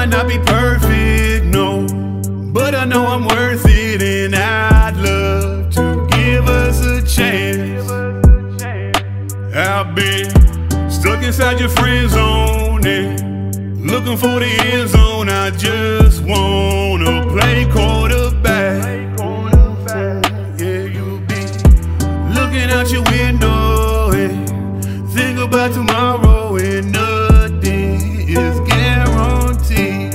might not be perfect, no, but I know I'm worth it, and I'd love to give us a chance. I've been stuck inside your friend zone and looking for the end zone. I just wanna play quarterback. Yeah, you'll be looking out your window and think about tomorrow, and nothing is guaranteed.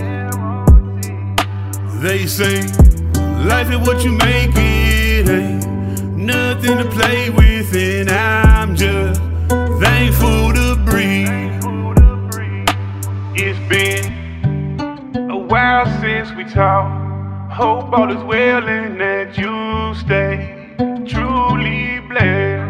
They say life is what you make it, ain't nothing to play with, and I'm just thankful to breathe. It's been a while since we talked. Hope all is well and that you stay truly blessed.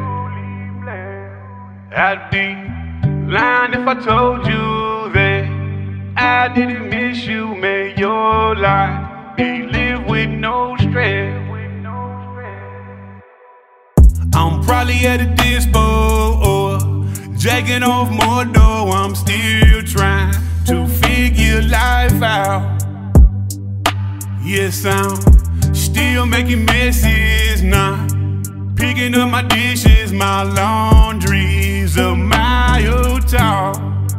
I'd be lying if I told you that I didn't miss you. May your life be lived with no stress. I'm probably at a dispo or jacking off more dough. I'm still trying to figure life out. Yes, I'm still making messes now, picking up my dishes. My laundry's a mile tall.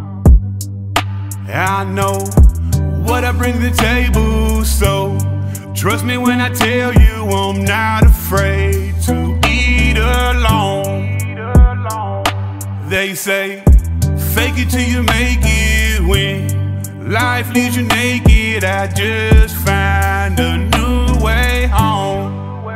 I know what I bring to the table, so trust me when I tell you I'm not afraid to eat alone. They say fake it till you make it. When life leaves you naked, I just find a new way home.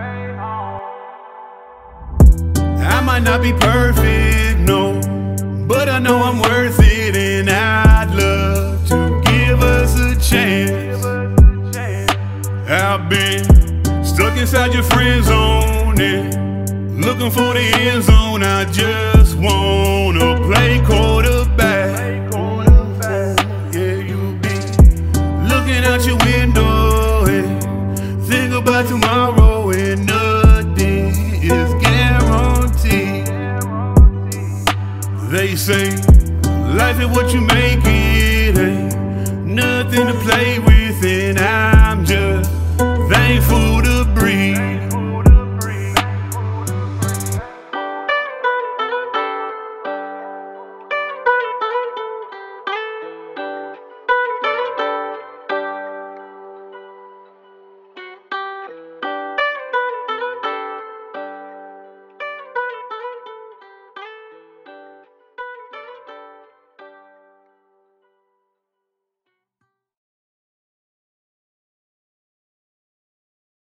I might not be perfect, no, but I know I'm worth it, and I'd love to give us a chance. I've been stuck inside your friend zone and looking for the end zone. I just wanna play quarterback. Yeah, you'll be looking out your window and think about tomorrow, and nothing is guaranteed. They say life is what you make it, ain't nothing to play with.